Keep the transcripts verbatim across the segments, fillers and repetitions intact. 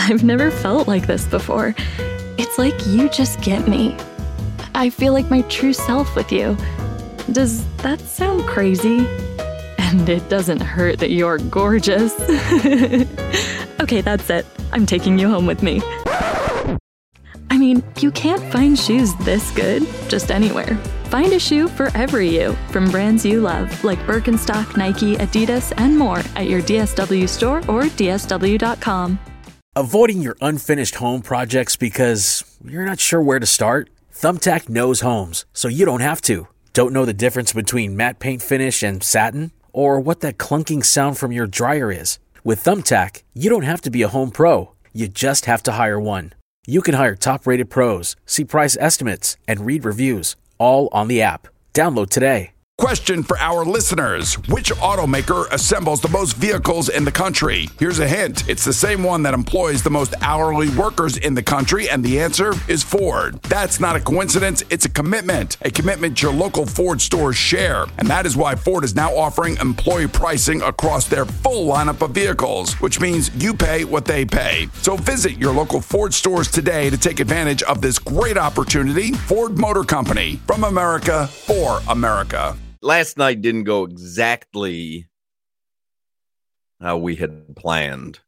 I've never felt like this before. It's like you just get me. I feel like my true self with you. Does that sound crazy? And it doesn't hurt that you're gorgeous. Okay, that's it. I'm taking you home with me. I mean, you can't find shoes this good just anywhere. Find a shoe for every you from brands you love, like Birkenstock, Nike, Adidas, and more at your D S W store or D S W dot com. Avoiding your unfinished home projects because you're not sure where to start? Thumbtack knows homes, so you don't have to. Don't know the difference between matte paint finish and satin? Or what that clunking sound from your dryer is? With Thumbtack, you don't have to be a home pro. You just have to hire one. You can hire top-rated pros, see price estimates, and read reviews, all on the app. Download today. Question for our listeners. Which automaker assembles the most vehicles in the country? Here's a hint. It's the same one that employs the most hourly workers in the country, and the answer is Ford. That's not a coincidence. It's a commitment. A commitment your local Ford stores share. And that is why Ford is now offering employee pricing across their full lineup of vehicles, which means you pay what they pay. So visit your local Ford stores today to take advantage of this great opportunity. Ford Motor Company. From America, for America. Last night didn't go exactly how we had planned.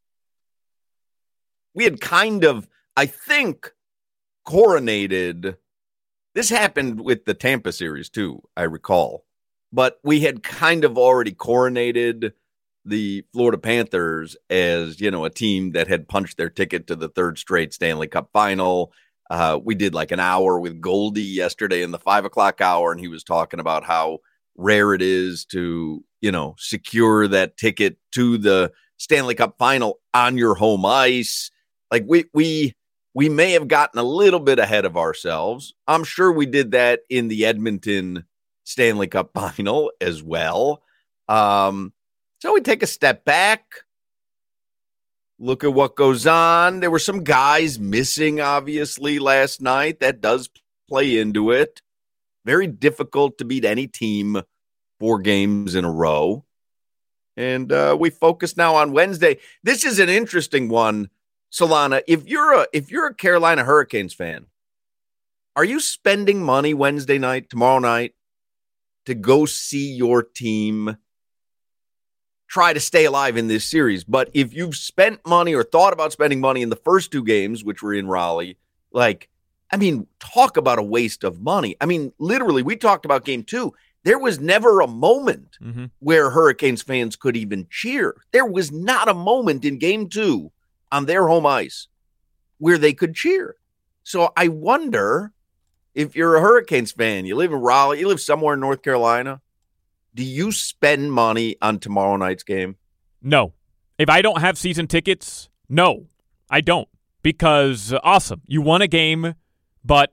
We had kind of, I think, coronated. This happened with the Tampa series, too, I recall. But we had kind of already coronated the Florida Panthers as, you know, a team that had punched their ticket to the third straight Stanley Cup final. Uh, we did like an hour with Goldie yesterday in the five o'clock hour, and he was talking about how rare it is to, you know, secure that ticket to the Stanley Cup final on your home ice. Like we, we, we may have gotten a little bit ahead of ourselves. I'm sure we did that in the Edmonton Stanley Cup final as well. Um, so we take a step back. Look at what goes on. There were some guys missing, obviously, last night. That does play into it. Very difficult to beat any team four games in a row. And uh, we focus now on Wednesday. This is an interesting one, Solana. If you're a if you're a Carolina Hurricanes fan, are you spending money Wednesday night, tomorrow night, to go see your team try to stay alive in this series? But if you've spent money or thought about spending money in the first two games, which were in Raleigh, like, I mean, talk about a waste of money. I mean, literally, we talked about game two. There was never a moment mm-hmm. where Hurricanes fans could even cheer. There was not a moment in game two on their home ice where they could cheer. So I wonder if you're a Hurricanes fan, you live in Raleigh, you live somewhere in North Carolina, do you spend money on tomorrow night's game? No. If I don't have season tickets, no, I don't. Because, uh, awesome, you won a game, but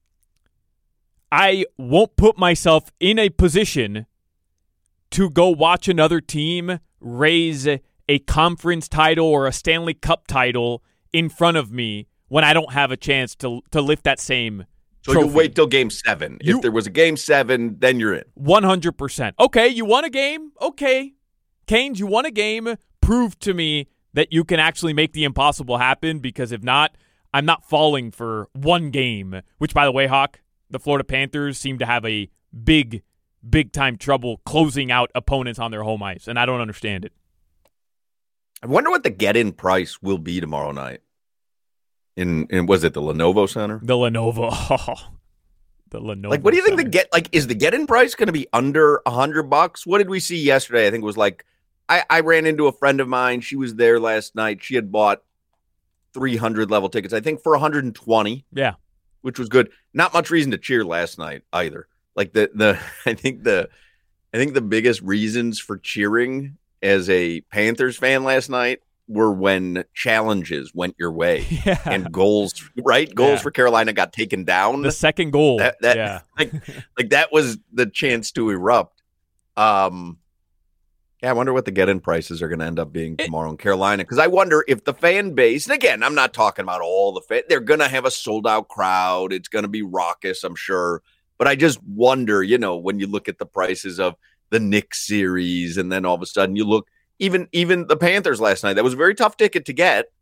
I won't put myself in a position to go watch another team raise a conference title or a Stanley Cup title in front of me when I don't have a chance to to lift that same So trophy. you'll wait till game seven. You, if there was a game seven, then you're in. one hundred percent. Okay, you won a game. Okay. Canes, you won a game. Prove to me that you can actually make the impossible happen, because if not, I'm not falling for one game, which, by the way, Hawk, the Florida Panthers seem to have a big, big-time trouble closing out opponents on their home ice, and I don't understand it. I wonder what the get-in price will be tomorrow night. In, in was it the Lenovo Center? The Lenovo. Oh, the Lenovo Like, what do you think Center. the get, like, is the get-in price going to be under a hundred bucks? What did we see yesterday? I think it was like, I, I ran into a friend of mine. She was there last night. She had bought three hundred level tickets, I think, for one hundred twenty. Yeah. Which was good. Not much reason to cheer last night either. Like the, the, I think the, I think the biggest reasons for cheering as a Panthers fan last night were when challenges went your way yeah. and goals, right? Goals yeah. for Carolina got taken down. The second goal. That, that, yeah. like, like that was the chance to erupt. Um, yeah, I wonder what the get-in prices are going to end up being tomorrow in Carolina. Because I wonder if the fan base, and again, I'm not talking about all the fan, they're going to have a sold-out crowd. It's going to be raucous, I'm sure. But I just wonder, you know, when you look at the prices of the Knicks series, and then all of a sudden you look, even even the Panthers last night, that was a very tough ticket to get.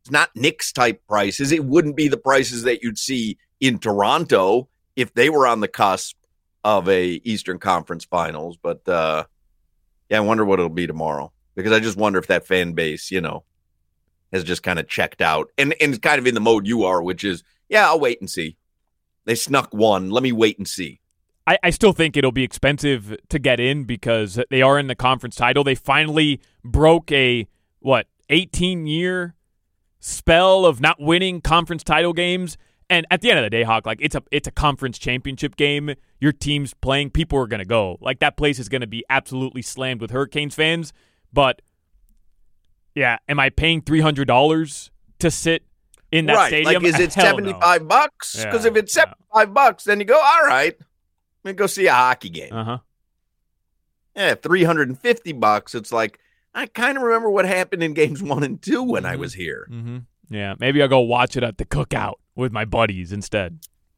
It's not Knicks type prices. It wouldn't be the prices that you'd see in Toronto if they were on the cusp of a Eastern Conference Finals. But uh, yeah, I wonder what it'll be tomorrow, because I just wonder if that fan base, you know, has just kind of checked out and and kind of in the mode you are, which is, yeah, I'll wait and see. They snuck one. Let me wait and see. I, I still think it'll be expensive to get in because they are in the conference title. They finally broke a, what, eighteen-year spell of not winning conference title games. And at the end of the day, Hawk, like it's a it's a conference championship game. Your team's playing. People are going to go. Like that place is going to be absolutely slammed with Hurricanes fans. But, yeah, am I paying three hundred dollars to sit in that right. stadium? Like, is it Hell seventy-five no. bucks? Because Yeah, if it's seventy-five yeah. bucks, then you go, all right, let me go see a hockey game. Uh-huh. Yeah, three hundred fifty bucks. It's like, I kind of remember what happened in games one and two when mm-hmm. I was here. Mm-hmm. Yeah, maybe I'll go watch it at the cookout with my buddies instead.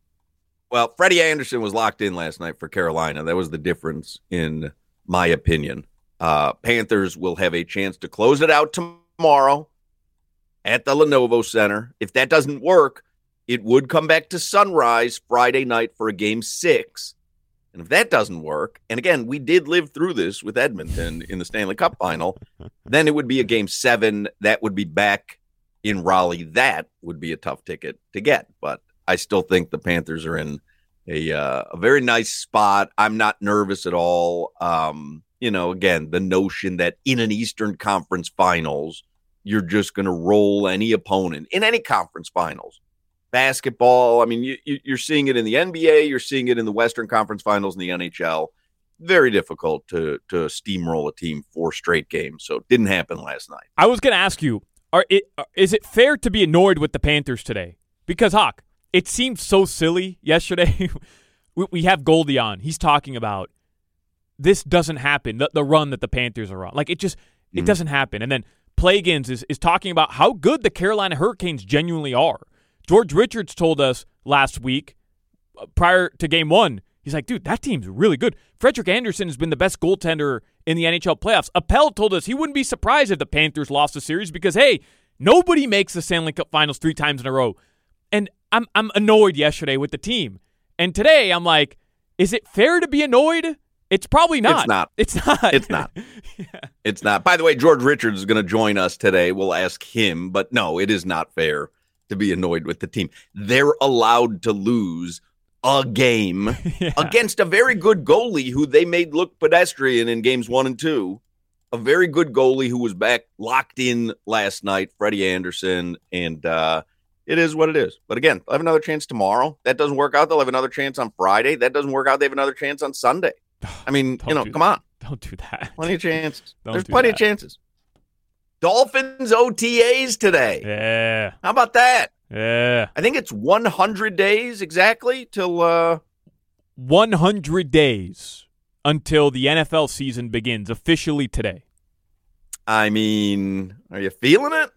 Well, Freddie Anderson was locked in last night for Carolina. That was the difference, in my opinion. Uh, Panthers will have a chance to close it out tomorrow at the Lenovo Center. If that doesn't work, it would come back to Sunrise Friday night for a game six. And if that doesn't work, and again, we did live through this with Edmonton in the Stanley Cup final, then it would be a game seven. That would be back in Raleigh. That would be a tough ticket to get. But I still think the Panthers are in a, uh, a very nice spot. I'm not nervous at all. Um, you know, again, the notion that in an Eastern Conference Finals, you're just going to roll any opponent in any conference finals. Basketball, I mean, you, you're seeing it in the N B A, you're seeing it in the Western Conference Finals in the N H L. Very difficult to to steamroll a team four straight games, so it didn't happen last night. I was going to ask you, are it, is it fair to be annoyed with the Panthers today? Because, Hawk, it seemed so silly yesterday. we, we have Goldie on. He's talking about this doesn't happen, the, the run that the Panthers are on. Like, it just, it mm-hmm. doesn't happen. And then Plagins is, is talking about how good the Carolina Hurricanes genuinely are. George Richards told us last week, uh, prior to game one, he's like, dude, that team's really good. Frederik Andersen has been the best goaltender in the N H L playoffs. Appel told us he wouldn't be surprised if the Panthers lost the series because, hey, nobody makes the Stanley Cup Finals three times in a row. And I'm I'm annoyed yesterday with the team. And today I'm like, is it fair to be annoyed? It's probably not. It's not. It's not. It's not. yeah. It's not. By the way, George Richards is going to join us today. We'll ask him. But no, it is not fair to be annoyed with the team. They're allowed to lose a game yeah. against a very good goalie who they made look pedestrian in games one and two. A very good goalie who was back locked in last night, Freddie Andersen, and uh, it is what it is. But again, they'll have another chance tomorrow. That doesn't work out. They'll have another chance on Friday. That doesn't work out. They have another chance on Sunday. I mean, don't you know, do come that. on. Don't do that. Plenty of chances. Don't There's do plenty that. of chances. Dolphins O T As today. Yeah. How about that? Yeah. I think it's one hundred days exactly till uh one hundred days until the N F L season begins officially today. I mean, are you feeling it?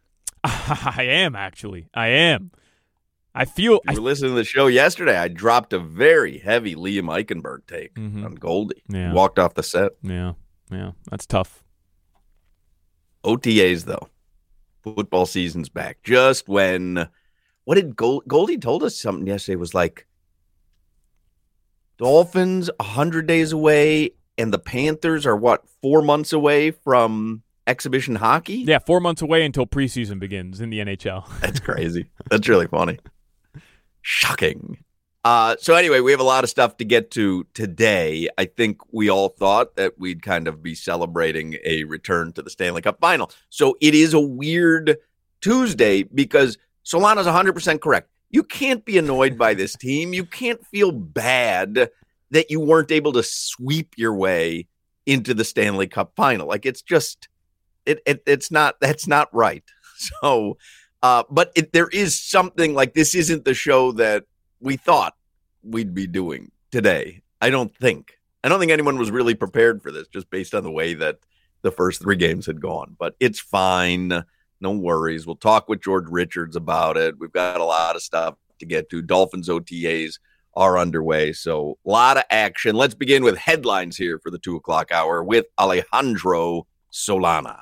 I am, actually. I am. I feel... You were listening to the show yesterday. I dropped a very heavy Liam Eichenberg take mm-hmm. on Goldie. Yeah. He walked off the set. Yeah, yeah. That's tough. O T As, though. Football season's back. Just when... What did Gold, Goldie told us something yesterday was like, Dolphins one hundred days away and the Panthers are, what, four months away from exhibition hockey? Yeah, four months away until preseason begins in the N H L. That's crazy. That's really funny. Shocking. Uh, so anyway, we have a lot of stuff to get to today. I think we all thought that we'd kind of be celebrating a return to the Stanley Cup Final. So it is a weird Tuesday because Solana's one hundred percent correct. You can't be annoyed by this team. You can't feel bad that you weren't able to sweep your way into the Stanley Cup Final. Like, it's just, it, it it's not, that's not right. So, uh, but it, there is something like this isn't the show that we thought we'd be doing today. I don't think. I don't think anyone was really prepared for this just based on the way that the first three games had gone. But it's fine. No worries. We'll talk with George Richards about it. We've got a lot of stuff to get to. Dolphins O T As are underway, so a lot of action. Let's begin with headlines here for the two o'clock hour with Alejandro Solana.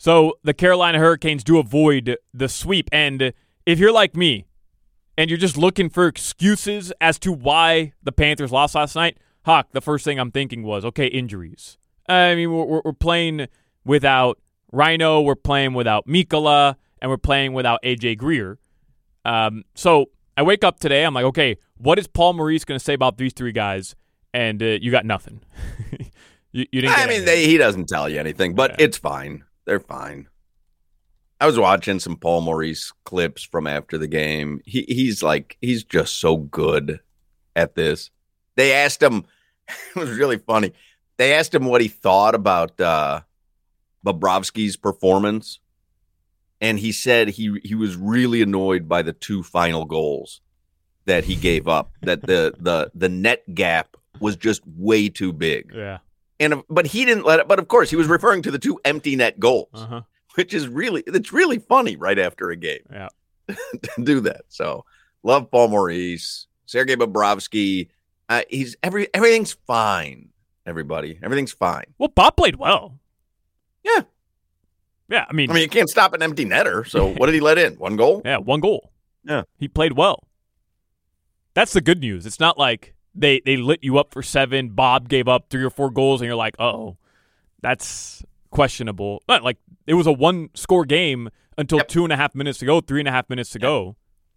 So the Carolina Hurricanes do avoid the sweep. And if you're like me and you're just looking for excuses as to why the Panthers lost last night, Hawk, the first thing I'm thinking was, okay, injuries. I mean, we're, we're playing without Rhino, we're playing without Mikkola, and we're playing without A J Greer. Um, so I wake up today, I'm like, okay, what is Paul Maurice going to say about these three guys? And uh, you got nothing. you, you didn't. I mean, they, he doesn't tell you anything, but yeah. It's fine. They're fine. I was watching some Paul Maurice clips from after the game. He he's like he's just so good at this. They asked him. It was really funny. They asked him what he thought about uh, Bobrovsky's performance, and he said he he was really annoyed by the two final goals that he gave up. That the the the net gap was just way too big. Yeah. And but he didn't let it. But of course, he was referring to the two empty net goals, uh-huh. which is really it's really funny right after a game. Yeah. to do that. So love Paul Maurice, Sergei Bobrovsky. Uh, he's every everything's fine. Everybody, everything's fine. Well, Bob played well. Yeah. Yeah. I mean, I mean, you can't stop an empty netter. So what did he let in? One goal? Yeah, one goal. Yeah. He played well. That's the good news. It's not like they, they lit you up for seven. Bob gave up three or four goals, and you're like, uh-oh, that's questionable. Not like it was a one-score game until yep. two and a half minutes to go, three and a half minutes to yep. go.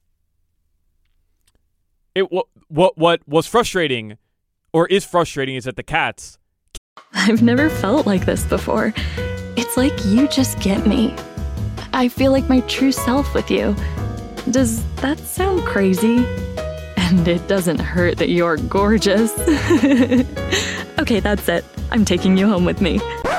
It what what what was frustrating, or is frustrating, is that the Cats. I've never felt like this before. It's like you just get me. I feel like my true self with you. Does that sound crazy? And it doesn't hurt that you're gorgeous. Okay, that's it. I'm taking you home with me.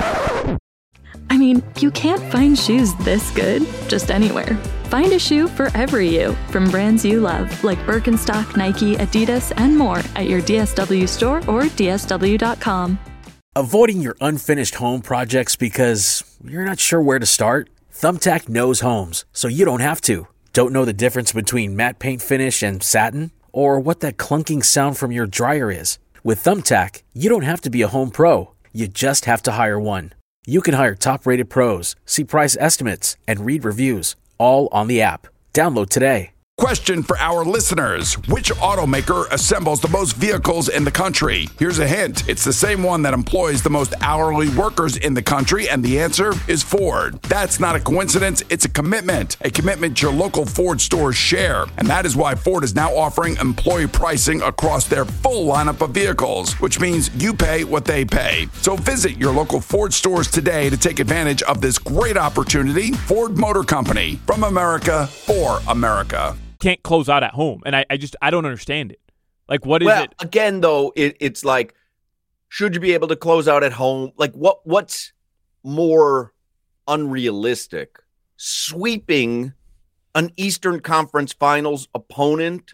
I mean, you can't find shoes this good just anywhere. Find a shoe for every you from brands you love, like Birkenstock, Nike, Adidas, and more at your D S W store or D S W dot com. Avoiding your unfinished home projects because you're not sure where to start? Thumbtack knows homes, so you don't have to. Don't know the difference between matte paint finish and satin? Or what that clunking sound from your dryer is? With Thumbtack, you don't have to be a home pro. You just have to hire one. You can hire top-rated pros, see price estimates, and read reviews, all on the app. Download today. Question for our listeners. Which automaker assembles the most vehicles in the country? Here's a hint. It's the same one that employs the most hourly workers in the country, and the answer is Ford. That's not a coincidence. It's a commitment. A commitment your local Ford stores share. And that is why Ford is now offering employee pricing across their full lineup of vehicles, which means you pay what they pay. So visit your local Ford stores today to take advantage of this great opportunity. Ford Motor Company, from America for America. Can't close out at home, and I, I just I don't understand it. Like, what is well, it? Again, though, it, it's like, should you be able to close out at home? Like, what what's more unrealistic? Sweeping an Eastern Conference Finals opponent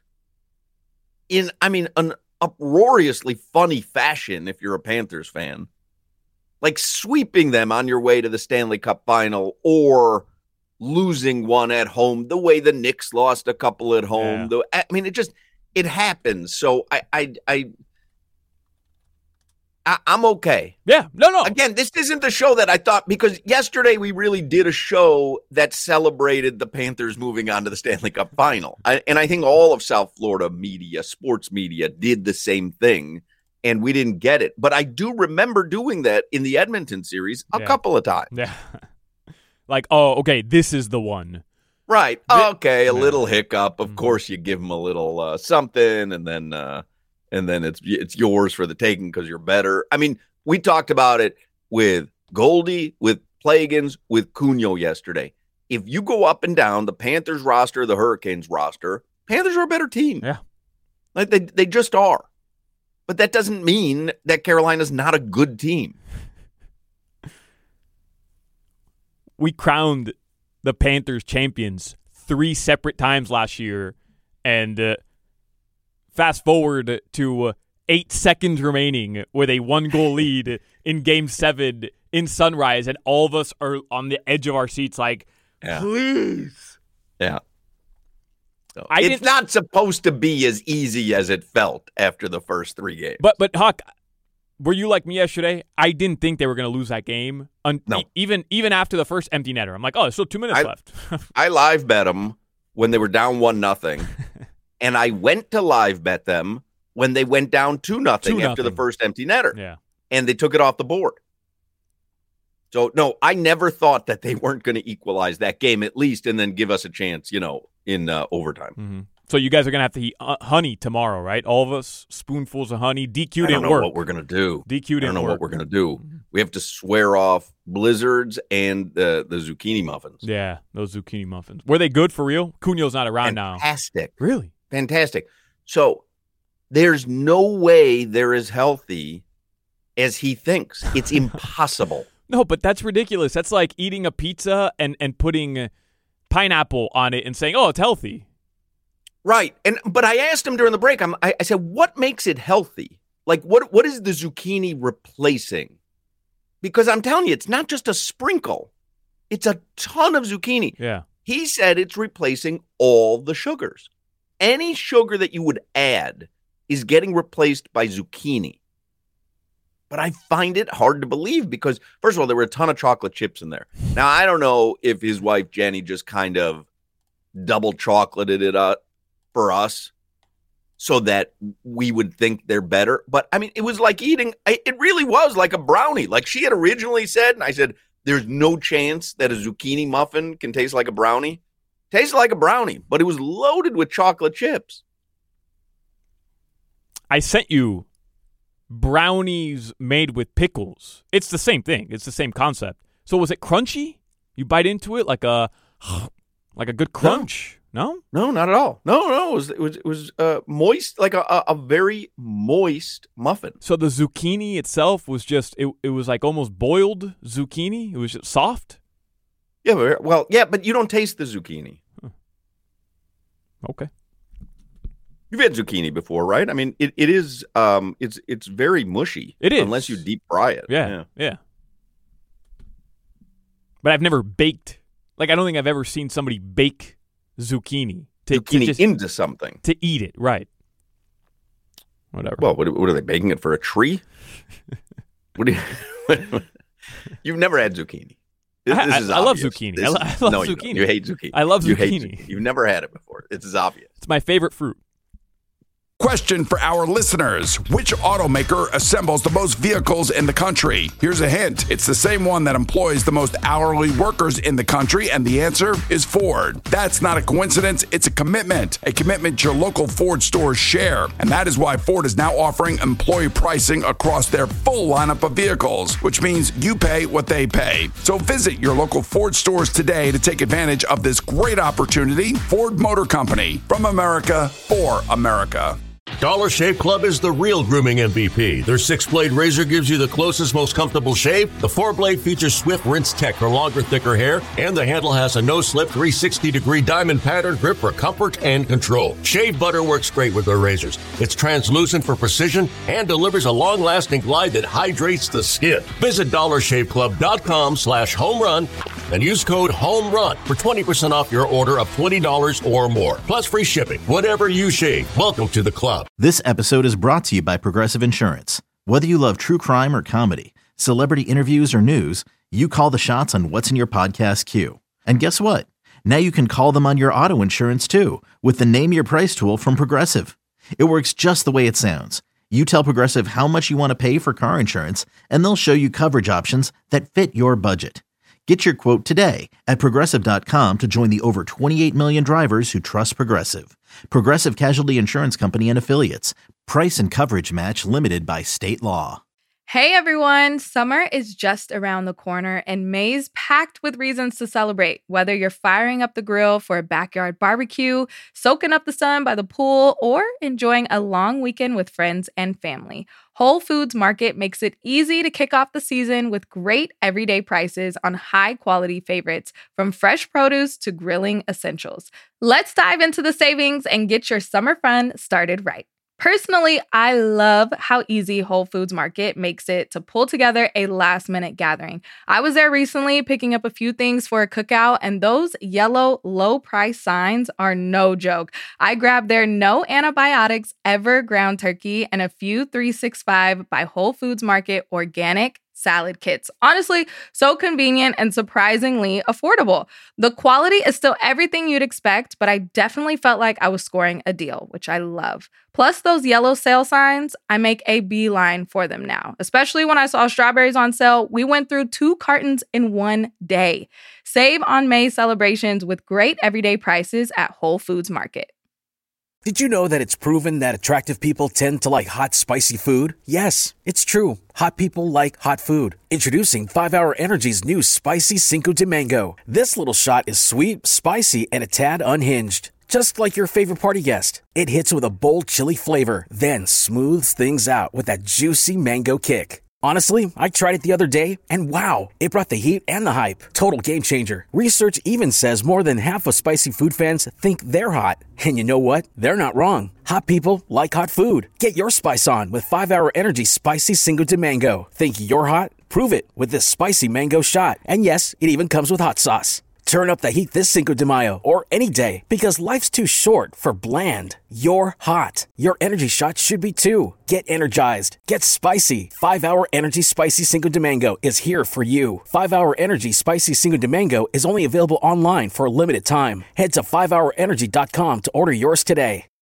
in, I mean, an uproariously funny fashion if you're a Panthers fan. Like, sweeping them on your way to the Stanley Cup Final, or losing one at home, the way the Knicks lost a couple at home. Yeah. The, I mean, it just, it happens. So I, I, I, I, I'm okay. Yeah, no, no. Again, this isn't the show that I thought, because yesterday we really did a show that celebrated the Panthers moving on to the Stanley Cup Final. I, and I think all of South Florida media, sports media, did the same thing, and we didn't get it. But I do remember doing that in the Edmonton series a yeah. couple of times. Yeah. Like, oh, okay, this is the one. Right. Okay, a no. little hiccup. Of Mm-hmm. course, you give them a little uh, something, and then uh, and then it's it's yours for the taking because you're better. I mean, we talked about it with Goldie, with Plagans, with Cunha yesterday. If you go up and down the Panthers roster, the Hurricanes roster, Panthers are a better team. Yeah. Like they they just are. But that doesn't mean that Carolina's not a good team. We crowned the Panthers champions three separate times last year, and uh, fast forward to uh, eight seconds remaining with a one-goal lead in Game seven in Sunrise, and all of us are on the edge of our seats like, yeah. please. Yeah. So I it's not supposed to be as easy as it felt after the first three games. But, but Huck, were you like me yesterday? I didn't think they were going to lose that game. Un- No. e- even even after the first empty netter. I'm like, oh, there's still two minutes I, left. I live bet them when they were down one nothing, and I went to live bet them when they went down two nothing Two after the nothing. first empty netter, Yeah. and they took it off the board. So no, I never thought that they weren't going to equalize that game at least, and then give us a chance, you know, in uh, overtime. Mm-hmm. So you guys are going to have to eat uh, honey tomorrow, right? All of us, spoonfuls of honey. D Q I don't didn't know work. what we're going to do. D Q I didn't don't know work. what we're going to do. We have to swear off blizzards and the the zucchini muffins. Yeah, those zucchini muffins. Were they good for real? Cunio's not around now. Fantastic. Really? Fantastic. So there's no way they're as healthy as he thinks. It's impossible. No, but that's ridiculous. That's like eating a pizza and, and putting pineapple on it and saying, oh, it's healthy. Right. And but I asked him during the break, I'm, I, I said, what makes it healthy? Like, what what is the zucchini replacing? Because I'm telling you, it's not just a sprinkle. It's a ton of zucchini. Yeah. He said it's replacing all the sugars. Any sugar that you would add is getting replaced by zucchini. But I find it hard to believe because, first of all, there were a ton of chocolate chips in there. Now, I don't know if his wife, Jenny, just kind of double chocolated it up for us so that we would think they're better. But, I mean, it was like eating, it really was like a brownie. Like she had originally said, and I said, there's no chance that a zucchini muffin can taste like a brownie. Tasted like a brownie, but it was loaded with chocolate chips. I sent you brownies made with pickles. It's the same thing. It's the same concept. So was it crunchy? You bite into it like a like a good crunch? No? No, not at all. No, no, it was it was it was uh, moist, like a, a a very moist muffin. So the zucchini itself was just it, it was like almost boiled zucchini. It was just soft. Yeah, but- well, yeah, but you don't taste the zucchini. Okay. You've had zucchini before, right? I mean, it, it is um it's it's very mushy. It is. Unless you deep fry it. Yeah, yeah. Yeah. But I've never baked. Like I don't think I've ever seen somebody bake zucchini to, Zucchini to just, into something. to eat it, right? Whatever. Well, what, what are they baking it for a tree? What do you You've never had zucchini. This, I- this I- is I love obvious. zucchini. This- I lo- I love no, you zucchini. don't. You hate zucchini. I love You hate zucchini. You've never had it before. This is obvious. It's my favorite fruit. Question for our listeners. Which automaker assembles the most vehicles in the country? Here's a hint. It's the same one that employs the most hourly workers in the country, and the answer is Ford. That's not a coincidence. It's a commitment. A commitment your local Ford stores share. And that is why Ford is now offering employee pricing across their full lineup of vehicles, which means you pay what they pay. So visit your local Ford stores today to take advantage of this great opportunity. Ford Motor Company. From America, for America. Dollar Shave Club is the real grooming M V P. Their six-blade razor gives you the closest, most comfortable shave. The four-blade features swift rinse tech for longer, thicker hair, and the handle has a no-slip three sixty degree diamond pattern grip for comfort and control. Shave butter works great with their razors. It's translucent for precision and delivers a long-lasting glide that hydrates the skin. Visit dollar shave club dot com slash home run and use code HOMERUN for twenty percent off your order of twenty dollars or more. Plus free shipping. Whatever you shave, welcome to the club. This episode is brought to you by Progressive Insurance. Whether you love true crime or comedy, celebrity interviews or news, you call the shots on what's in your podcast queue. And guess what? Now you can call them on your auto insurance too with the Name Your Price tool from Progressive. It works just the way it sounds. You tell Progressive how much you want to pay for car insurance, and they'll show you coverage options that fit your budget. Get your quote today at Progressive dot com to join the over twenty-eight million drivers who trust Progressive. Progressive Casualty Insurance Company and Affiliates. Price and coverage match limited by state law. Hey everyone, summer is just around the corner and May's packed with reasons to celebrate. Whether you're firing up the grill for a backyard barbecue, soaking up the sun by the pool, or enjoying a long weekend with friends and family, Whole Foods Market makes it easy to kick off the season with great everyday prices on high-quality favorites, from fresh produce to grilling essentials. Let's dive into the savings and get your summer fun started right. Personally, I love how easy Whole Foods Market makes it to pull together a last-minute gathering. I was there recently picking up a few things for a cookout, and those yellow low-price signs are no joke. I grabbed their no antibiotics ever ground turkey and a few three sixty-five by Whole Foods Market organic salad kits. Honestly, so convenient and surprisingly affordable. The quality is still everything you'd expect, but I definitely felt like I was scoring a deal, which I love. Plus those yellow sale signs, I make a beeline for them now. Especially when I saw strawberries on sale, we went through two cartons in one day. Save on May celebrations with great everyday prices at Whole Foods Market. Did you know that it's proven that attractive people tend to like hot, spicy food? Yes, it's true. Hot people like hot food. Introducing five hour Energy's new Spicy Cinco de Mango. This little shot is sweet, spicy, and a tad unhinged. Just like your favorite party guest. It hits with a bold chili flavor, then smooths things out with that juicy mango kick. Honestly, I tried it the other day, and wow, it brought the heat and the hype. Total game changer. Research even says more than half of spicy food fans think they're hot. And you know what? They're not wrong. Hot people like hot food. Get your spice on with five hour Energy Spicy Cinco de Mango. Think you're hot? Prove it with this spicy mango shot. And yes, it even comes with hot sauce. Turn up the heat this Cinco de Mayo or any day because life's too short for bland. You're hot. Your energy shot should be too. Get energized. Get spicy. five hour Energy Spicy Cinco de Mango is here for you. five hour Energy Spicy Cinco de Mango is only available online for a limited time. Head to five hour energy dot com to order yours today.